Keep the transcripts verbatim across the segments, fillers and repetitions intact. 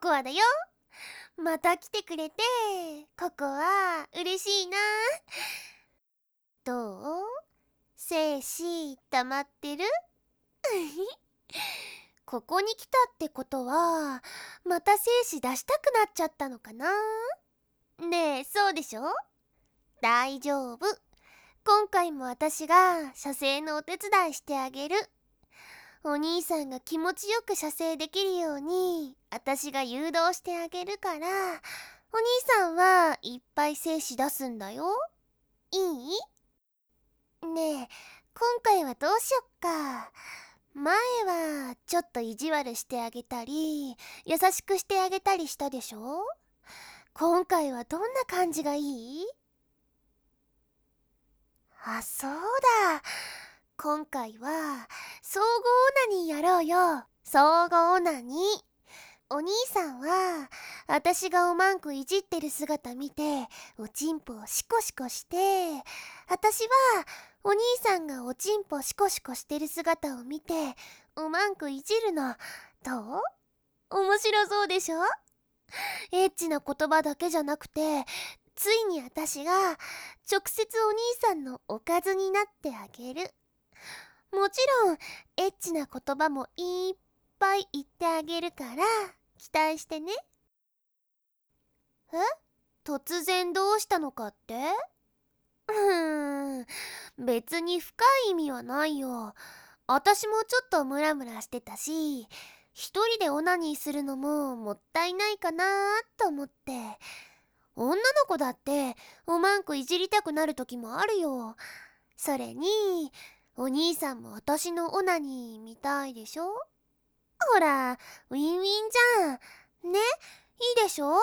コアだよ。また来てくれてココア嬉しいな。どう？精子溜まってる？ここに来たってことはまた精子出したくなっちゃったのかな。ねえ、そうでしょ？大丈夫。今回も私が射精のお手伝いしてあげる。お兄さんが気持ちよく射精できるように私が誘導してあげるから、お兄さんはいっぱい精子出すんだよ。いい？ねえ、今回はどうしよっか。前はちょっと意地悪してあげたり優しくしてあげたりしたでしょ。今回はどんな感じがいい？あ、そうだ。今回は総合オナニーやろうよ。総合オナニー。お兄さんは私がおまんこいじってる姿見ておちんぽをシコシコして、私はお兄さんがおちんぽシコシコしてる姿を見ておまんこいじるの。どう？面白そうでしょ？エッチな言葉だけじゃなくて、ついに私が直接お兄さんのおかずになってあげる。もちろんエッチな言葉もいっぱい言ってあげるから期待してね。え？突然どうしたのかって？うーん、別に深い意味はないよ。私もちょっとムラムラしてたし、一人でオナニーするのももったいないかなと思って。女の子だっておまんこいじりたくなる時もあるよ。それにお兄さんも私のオナニー見たいでしょ。ほら、ウィンウィンじゃんね。いいでしょ。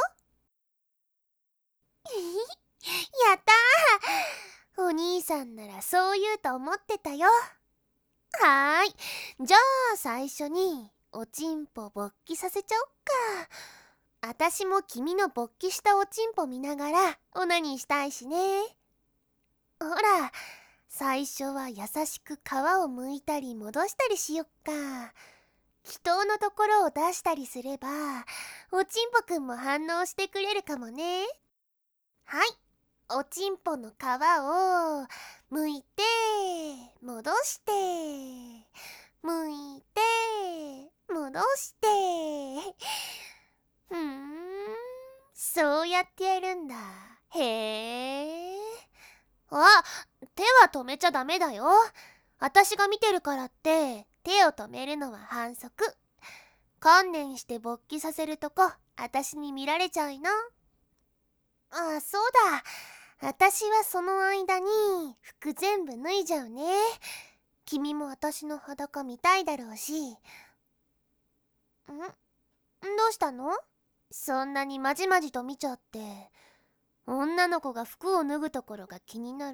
やったー。お兄さんならそう言うと思ってたよ。はーい、じゃあ最初におちんぽ勃起させちゃおっか。あたしも君の勃起したおちんぽ見ながらオナニーしたいしね。ほら、最初は優しく皮を剥いたり戻したりしよっか。気筒のところを出したりすればおちんぽくんも反応してくれるかもね。はい、おちんぽの皮を剥いて戻して剥いて戻して。ふーん、そうやってやるんだ。へえ。あ、手は止めちゃダメだよ。私が見てるからって手を止めるのは反則。観念して勃起させるとこ私に見られちゃいな。あ、そうだ。私はその間に服全部脱いじゃうね。君も私の裸見たいだろうし。ん？どうしたの？そんなにまじまじと見ちゃって。女の子が服を脱ぐところが気になる？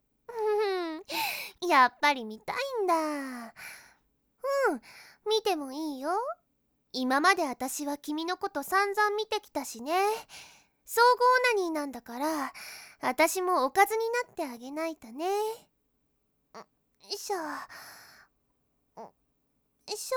やっぱり見たいんだ。うん、見てもいいよ。今まで私は君のこと散々見てきたしね。総合オナニーなんだから私もおかずになってあげないとね。よいしょよいし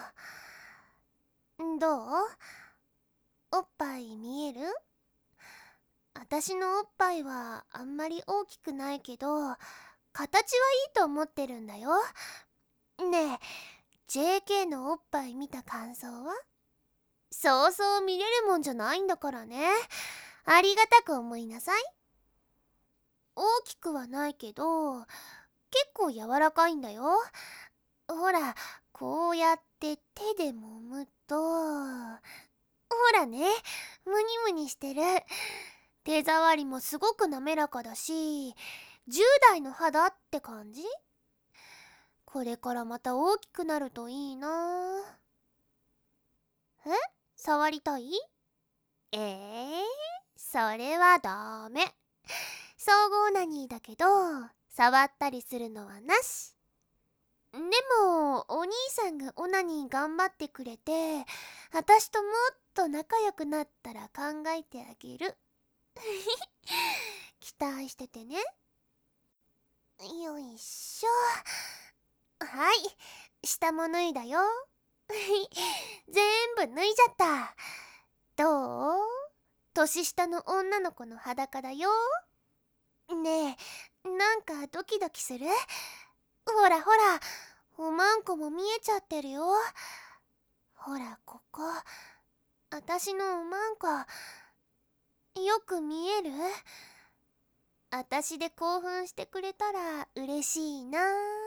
ょ。どう？おっぱい見える？私のおっぱいはあんまり大きくないけど形はいいと思ってるんだよ。ねえ、 ジェーケー のおっぱい見た感想は？そうそう見れるもんじゃないんだからね。ありがたく思いなさい。大きくはないけど結構柔らかいんだよ。ほら、こうやって手で揉むと、ほらね、ムニムニしてる。手触りもすごく滑らかだしじゅう代の肌って感じ。これからまた大きくなるといいな。え？触りたい？えー、それはダメ。総合オナニーだけど触ったりするのはなし。でもお兄さんがオナニー頑張ってくれて私ともっと仲良くなったら考えてあげる。期待しててね。よいしょ。はい、下も脱いだよ。全部脱いじゃった。 年下の女の子の裸だよ。ねえ、なんかドキドキする？ほらほら、おまんこも見えちゃってるよ。ほらここ、あたしのおまんこ、よく見える？あたしで興奮してくれたら嬉しいな。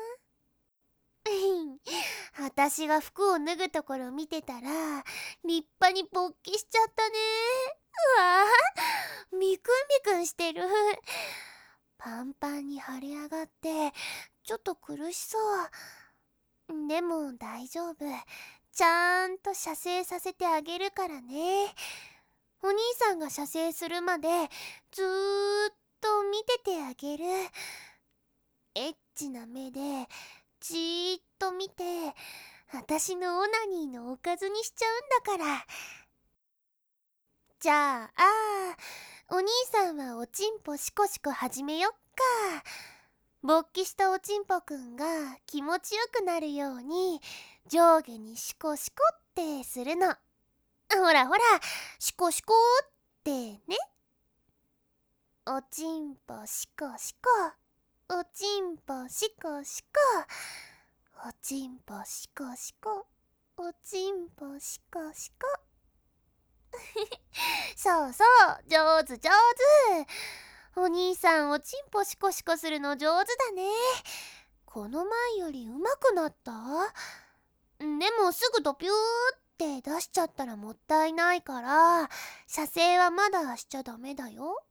あたしが服を脱ぐところ見てたら立派に勃起しちゃったね。うわあ、みくんみくんしてる。パンパンに腫れ上がってちょっと苦しそう。でも大丈夫、ちゃんと射精させてあげるからね。お兄さんが射精するまでずーっと見ててあげる。エッチな目でじーっと見て、あたしのオナニーのおかずにしちゃうんだから。じゃあ、あー、お兄さんはおちんぽシコシコ始めよっか。勃起したおちんぽくんが気持ちよくなるように上下にシコシコってするの。ほらほら、シコシコってね。おちんぽシコシコ、おちんぽシコシコ、おちんぽシコシコ、おちんぽシコシコ。そうそう、上手上手。お兄さんおちんぽシコシコするの上手だね。この前より上手くなった？でもすぐドピューって出しちゃったらもったいないから、射精はまだしちゃダメだよ。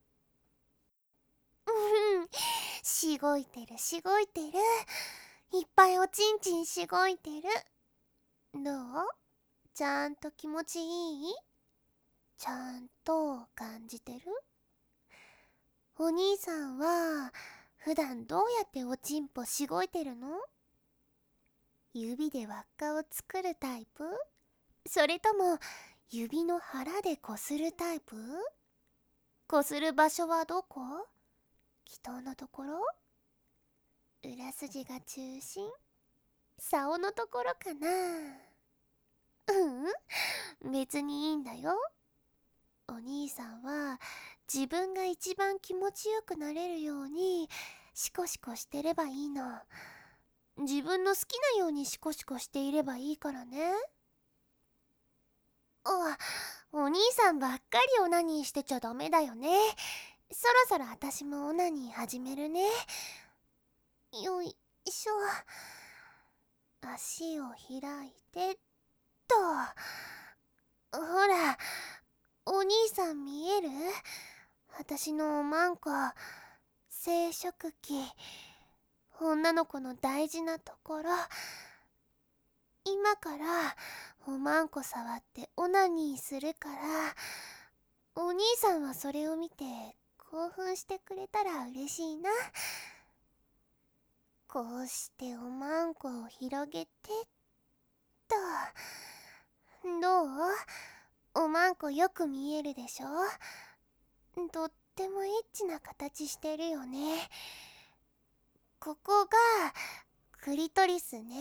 うん、しごいてるしごいてる。いっぱいおちんちんしごいてる。どう？ちゃんと気持ちいい？ちゃんと感じてる？お兄さんは普段どうやっておちんぽしごいてるの？指で輪っかを作るタイプ？それとも指の腹でこするタイプ？こする場所はどこ？気筒のところ？裏筋が中心？竿のところかな？うん、別にいいんだよ。お兄さんは自分が一番気持ちよくなれるようにシコシコしてればいいの。自分の好きなようにシコシコしていればいいからね。お、お兄さんばっかりオナニーしてちゃダメだよね。そろそろあたしもオナニー始めるね。よいしょ。足を開いてっと。ほら、お兄さん見える？あたしのおまんこ、生殖器、女の子の大事なところ。今からおまんこ触ってオナニーするから、お兄さんはそれを見て興奮してくれたら嬉しいな。こうしておまんこを広げてっと。どう？おまんこよく見えるでしょ？とってもエッチな形してるよね。ここがクリトリスね。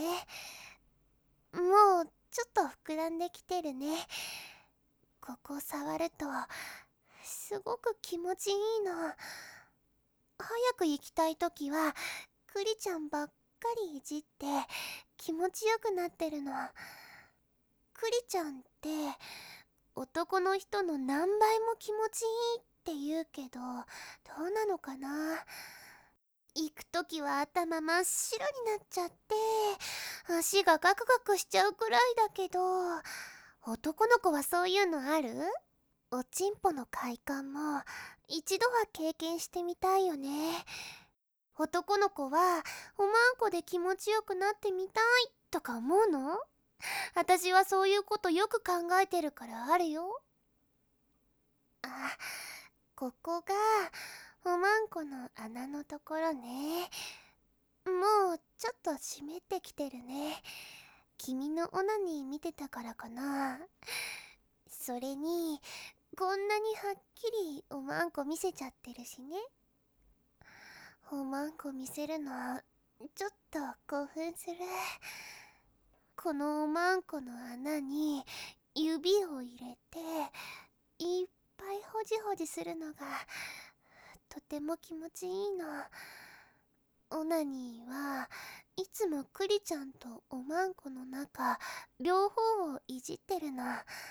もうちょっと膨らんできてるね。ここ触るとすごく気持ちいいの。早く行きたいときはクリちゃんばっかりいじって気持ちよくなってるの。クリちゃんって男の人の何倍も気持ちいいって言うけど、どうなのかな。行くときは頭真っ白になっちゃって足がガクガクしちゃうくらいだけど、男の子はそういうのある？おちんぽの快感も一度は経験してみたいよね。男の子はおまんこで気持ちよくなってみたいとか思うの？私はそういうことよく考えてるからあるよ。あ、ここがおまんこの穴のところね。もうちょっと湿ってきてるね。君のオナニー見てたからかな。それにこんなにはっきりおまんこ見せちゃってるしね。おまんこ見せるのちょっと興奮する。このおまんこの穴に指を入れていっぱいほじほじするのがとても気持ちいいの。オナニーはいつもクリちゃんとおまんこの中両方をいじってるの。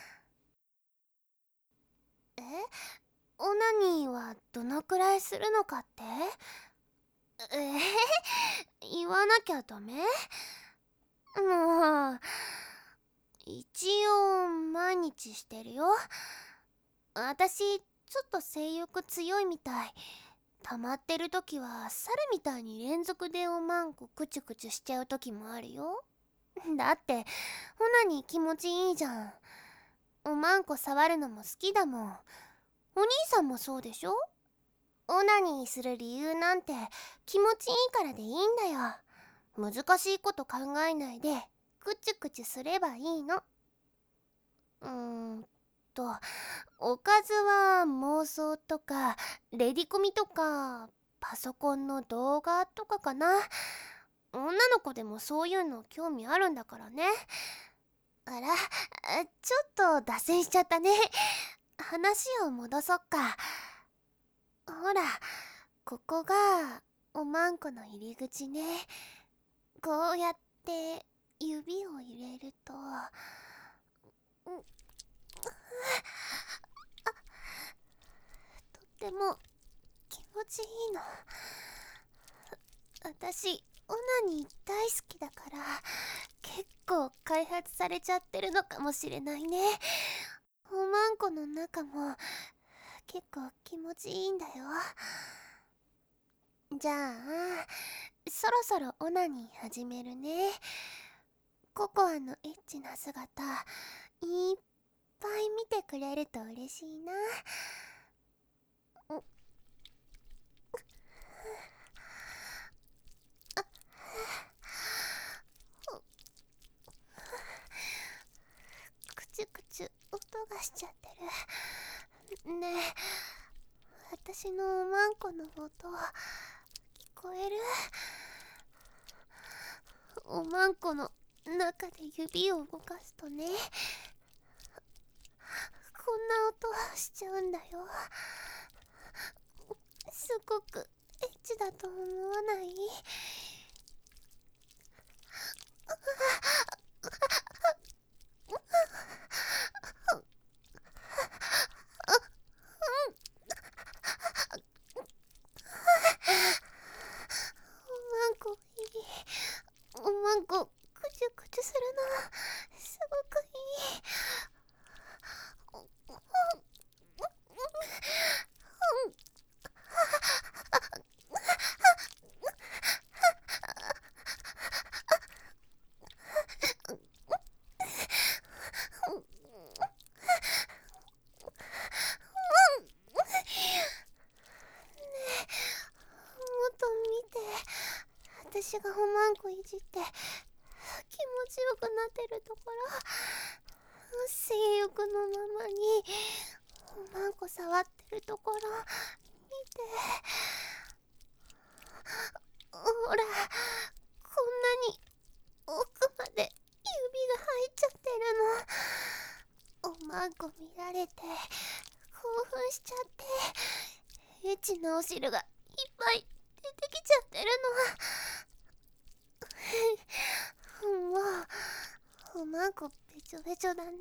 え、オナニーはどのくらいするのかって？えー、言わなきゃダメ？もう一応毎日してるよ。私ちょっと性欲強いみたい。溜まってる時は猿みたいに連続でおまんこクチュクチュしちゃう時もあるよ。だってオナニー気持ちいいじゃん。おまんこ触るのも好きだもん。お兄さんもそうでしょ？オナニーする理由なんて気持ちいいからでいいんだよ。難しいこと考えないでクチュクチュすればいいの。うーんとおかずは妄想とかレディコミとかパソコンの動画とかかな。女の子でもそういうの興味あるんだからね。あら、ちょっと脱線しちゃったね。話を戻そっか。ほら、ここがおまんこの入り口ね。こうやって指を入れると、うん、とっても気持ちいいの。私オナニー大好きだから結構開発されちゃってるのかもしれないね。おまんこの中も結構気持ちいいんだよ。じゃあそろそろオナニー始めるね。ココアのエッチな姿いっぱい見てくれると嬉しいな。クチュクチュ音がしちゃってるね。え、私のおまんこの音聞こえる？おまんこの中で指を動かすとね、こんな音しちゃうんだよ。すごくエッチだと思わない？おまんこいい。おまんこクチュクチュするのすごくいい。私がおまんこいじって気持ちよくなってるところ、性欲のままにおまんこ触ってるところ見て。ほら、こんなに奥まで指が入っちゃってるの。おまんこ見られて興奮しちゃってエッチなお汁がいっぱい出てきちゃってるの。もうおまんこべちょべちょだね。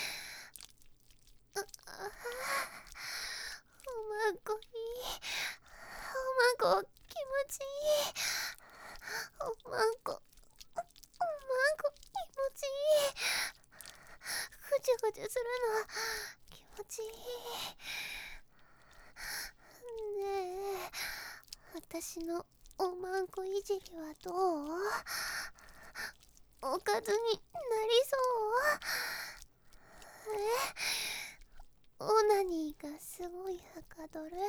ああ、おまんこいい。おまんこ気持ちいい。おまんこおまんこ気持ちいい。ぐちゅぐちゅするの気持ちいいね。え、私のおまんこいじりはどう？おかずになりそう？え、オナニーがすごいはかどる？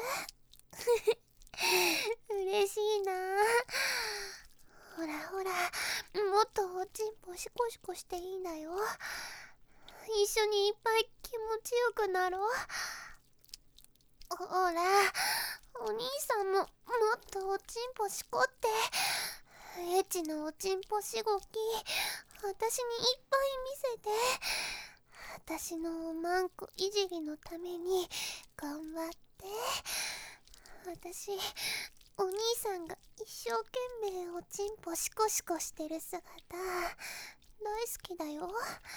嬉しいな。ほらほら、もっとおちんぽシコシコしていいんだよ。一緒にいっぱい気持ちよくなろう。ほら、お兄さんももっとおちんぽしこって。エッチなおちんぽしごき私にいっぱい見せて。私のおまんこいじりのために頑張って。私お兄さんが一生懸命おちんぽシコシコしてる姿大好きだよ。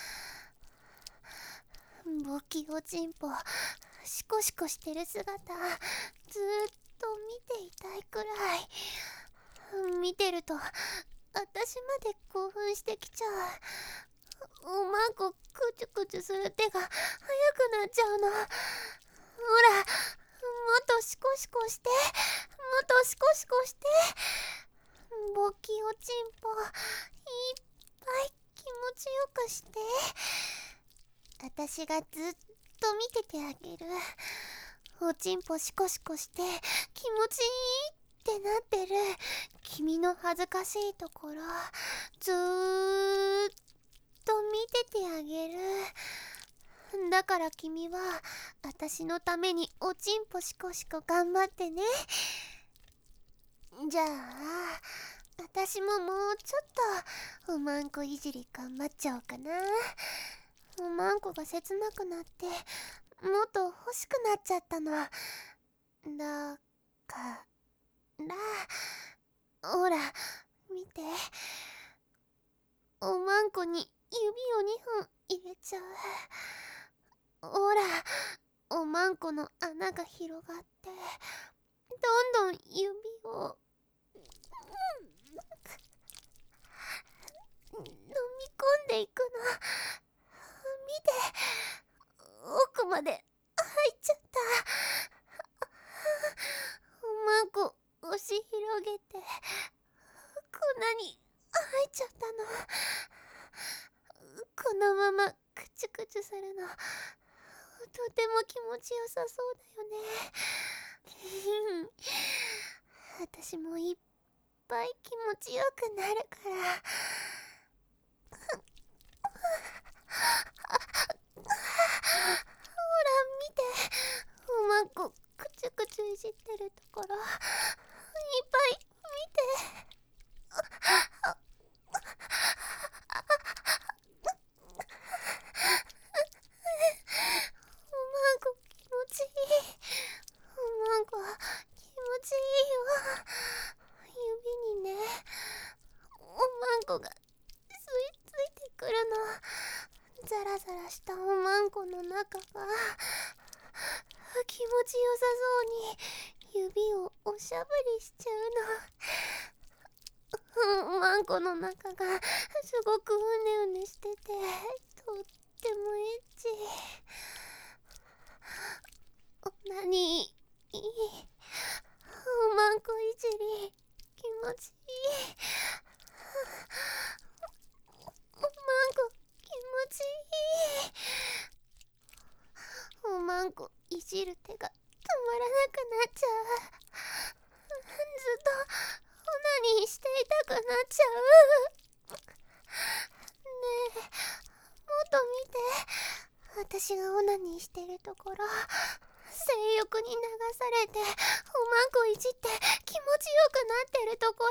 ボキおちんぽシコシコしてる姿ずーっと見ていたいくらい。見てると私まで興奮してきちゃう。おまんこくちゅくちゅする手が速くなっちゃうの。ほら、もっとシコシコして、もっとシコシコして。ボキおちんぽいっぱい気持ちよくして。私がずっと見ててあげる。おちんぽシコシコして気持ちいいってなってる君の恥ずかしいところずーっと見ててあげる。だから君は私のためにおちんぽシコシコ頑張ってね。じゃあ私ももうちょっとおまんこいじり頑張っちゃおうかな。おまんこが切なくなってもっと欲しくなっちゃったのだからほら見て、おまんこに指をにほん入れちゃう。ほらおまんこの穴が広がってどんどん指を飲み込んでいくの。見て、奥まで入っちゃった。おまんこ押し広げてこんなに入っちゃったの。このままクチュクチュするのとても気持ちよさそうだよね。私もいっぱい気持ちよくなるから。ほら見て、おまんこくちゅくちゅいじってるところいっぱい見て。おまんこ気持ちいい。おまんこ気持ちいいよ。指にねおまんこが吸い付いてくるの。ザラザラしたおまんこの中が気持ちよさそうに指をおしゃぶりしちゃうの。おまんこの中がすごくうねうねしててとってもエッチ。なにいいおまんこいじり気持ちいい。おまんこ気持ちいい。おまんこいじる手が止まらなくなっちゃう。ずっとオナニーしていたくなっちゃう。ねえ、もっと見て、私がオナニーしてるところ性欲に流されておまんこいじって気持ちよくなってるところ。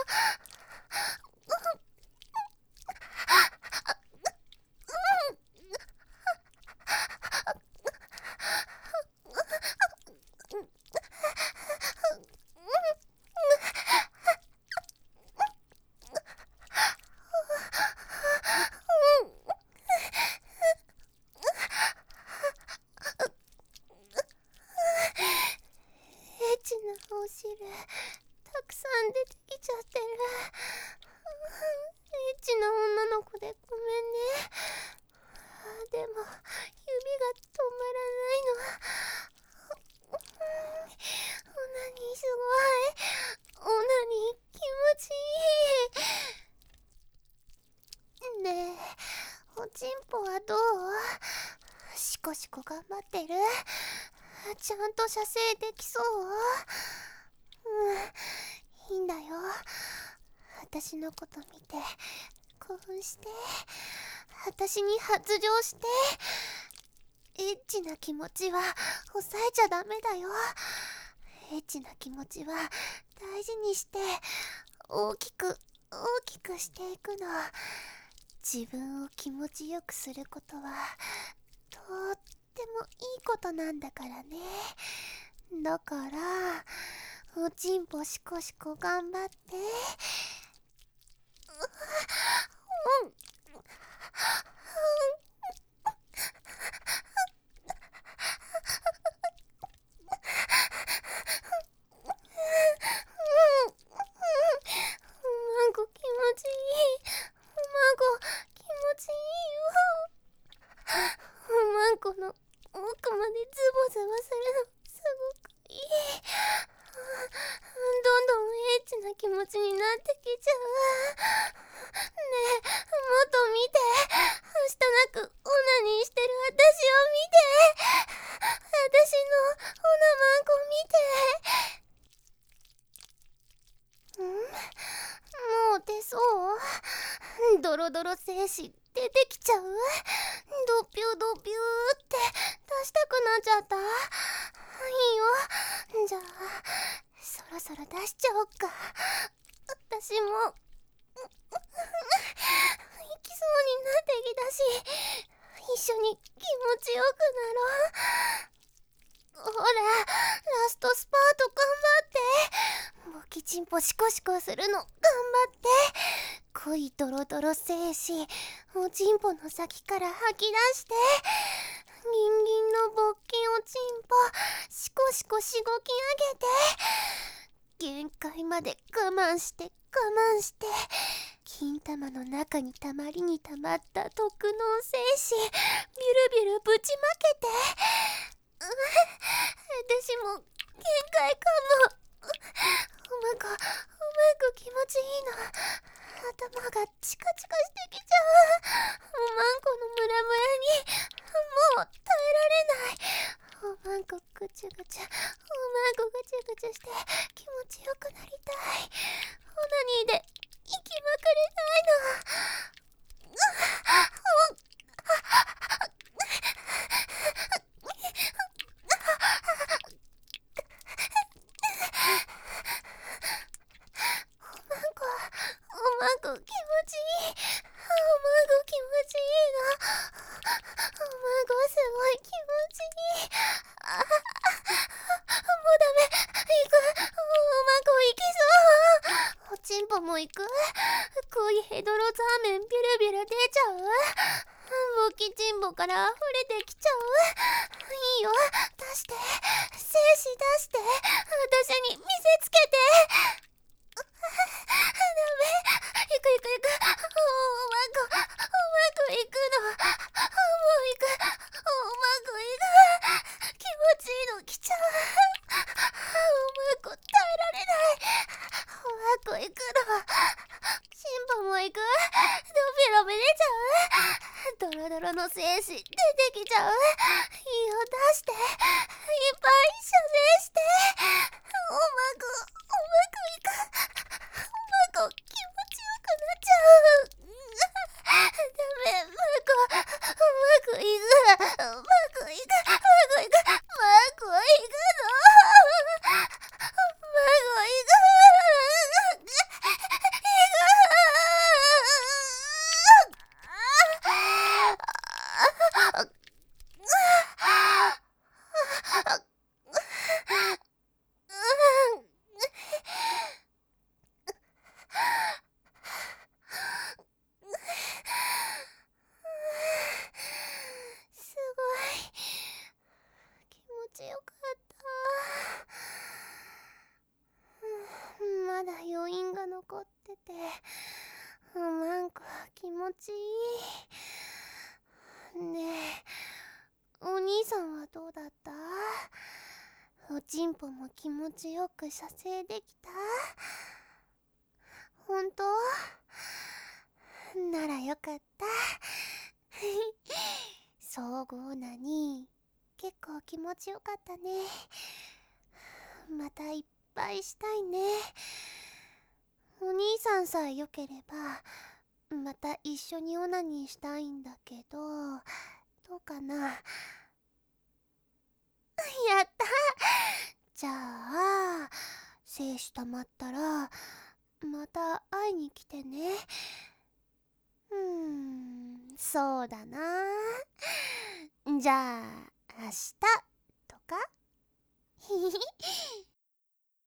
エッチなお汁たくさん出てきちゃってる。エッチな女の子でごめんね。でも指が止まらないの。オナニーすごい。オナニー気持ちいい。ねえ、おちんぽはどう？シコシコ頑張ってる？ちゃんと射精できそう？うん、いいんだよ。私のこと見て興奮して私に発情してエッチな気持ちは抑えちゃダメだよ。エッチな気持ちは大事にして大きく大きくしていくの。自分を気持ちよくすることはとってもいいことなんだからね。だからおちんぽシコシコ頑張って。うん。おまんこ気持ちいい。おまんこ気持ちいいよ。おまんこの奥までズボズボするのすごくいい。どんどんエッチな気持ちになってきちゃう。ねえ、もっと見て。はしたなくオナニーしてる私を見て。私のオナマンコ見て。ん？もう出そう？ドロドロ精子出てきちゃう？ドピュドピューって出したくなっちゃった。いいよ。じゃあそろそろ出しちゃおっか。私も行きそうになってきたし、一緒に気持ちよくなろう。ほら、ラストスパート頑張って。ボキチンポシコシコするの頑張って。濃いドロドロ精子おちんぽの先から吐き出して。ギンギンのぼっきおちんぽシコシコしごき上げて。限界まで我慢して我慢して。金玉の中にたまりにたまった特濃精子ビュルビュルぶちまけて。う私も限界かも。おまんこおまんこ気持ちいいの。頭がチカチカしてきちゃう。おまんこのムラムラにもう耐えられない。おまんこぐちゃぐちゃおまんこぐちゃぐちゃして気持ちよくなりたい。オナニーで息まくりたいの。おまんこ気持ちいい。おまんこ気持ちいいの。おまんこすごい気持ちいい。あもうダメ。行く。おまんこ行きそう。おちんぽも行く。濃いヘドロザーメンビュルビュル出ちゃう。ボキチンポから溢れてきちゃう。いいよ出して。精子出して。私に見せつけて。ダメ。行く行く行く。おまんこおまんこ行くの。もう行く。おまんこ行く。気持ちいいの来ちゃう。おまんこ耐えられない。おまんこ行くの。チンポも行く。ドビロビ出ちゃう。ドロドロの精子出てきちゃう。いいよ出して。いっぱい射精して。おまんこおまんこ行く。おまんこ気持ちよくなっちゃう。ダメ、マコマコ行く。マコ行く。マコ行く。マコ行くの。マコ行く。すごい気持ちよかった。まだ余韻が残ってて、なんか気持ちいい。ねえ、お兄さんはどうだった？おちんぽも気持ちよく射精できた？ほんと？ならよかった。総合なに結構気持ちよかったね。またいっぱいしたいね。お兄さんさえよければまた一緒にオナニーしたいんだけど、どうかな。やった。じゃあ精子溜まったらまた会いに来てね。うーん、そうだな。じゃあ明日